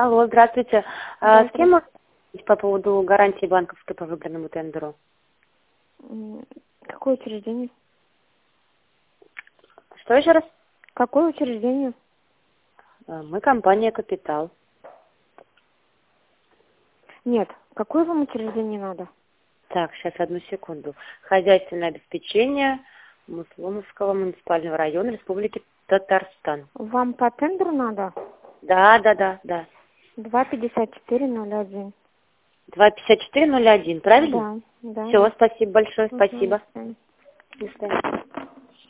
Алло, здравствуйте. С Здравствуйте. кем можно говорить по поводу гарантии банковской по выбранному тендеру? Какое учреждение? Что еще раз? Какое учреждение? Мы компания «Капитал». Нет. Какое вам учреждение надо? Так, сейчас одну секунду. Хозяйственное обеспечение Мусломовского муниципального района Республики Татарстан. Вам по тендеру надо? Да. 25401. 25401, правильно? Да. Все, спасибо большое, До спасибо. свидания. До свидания.